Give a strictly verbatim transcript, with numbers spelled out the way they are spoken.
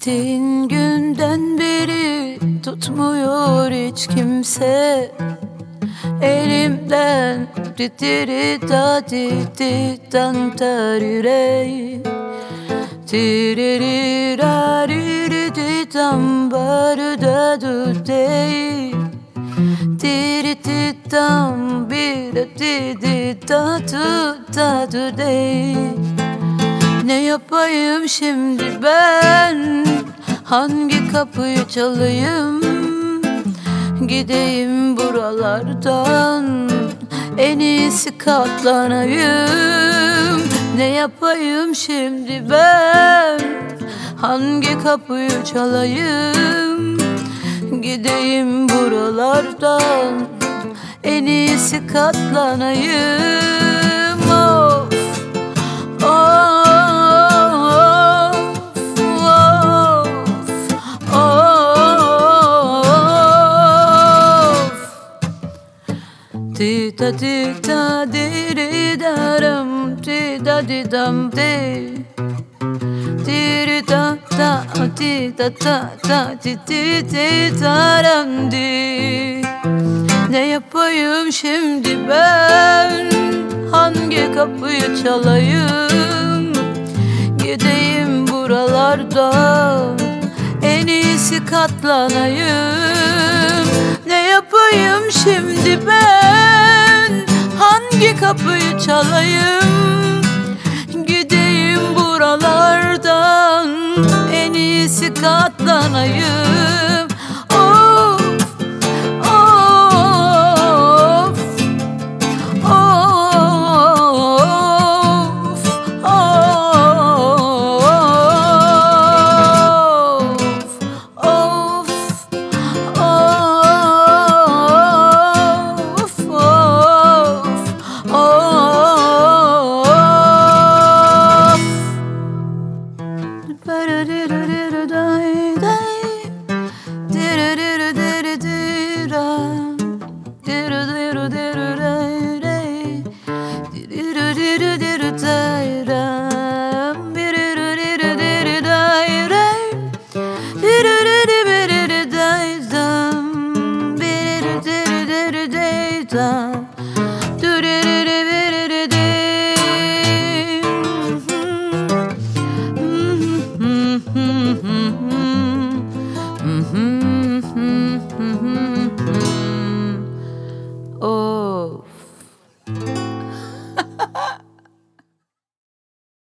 gittiğin günden beri tutmuyor hiç kimse elimden. Didiri da didi dan tarire tiriri rariri di dam baru da du dey diri di dam bir di di da du da du dey. Ne yapayım şimdi ben? Hangi kapıyı çalayım? Gideyim buralardan, en iyisi katlanayım. Ne yapayım şimdi ben? Hangi kapıyı çalayım? Gideyim buralardan, en iyisi katlanayım. Of, of. Di da di da di ri da ram di da di dam di di ri da da di da da da di di di da ram di. Ne yapayım şimdi ben? Hangi kapıyı çalayım? Gideyim buralardan, en iyisi katlanayım. Ne yapayım şimdi ben? Hangi kapıyı çalayım? Gideyim buralardan, en iyisi katlanayım. Of, of, of, of, of.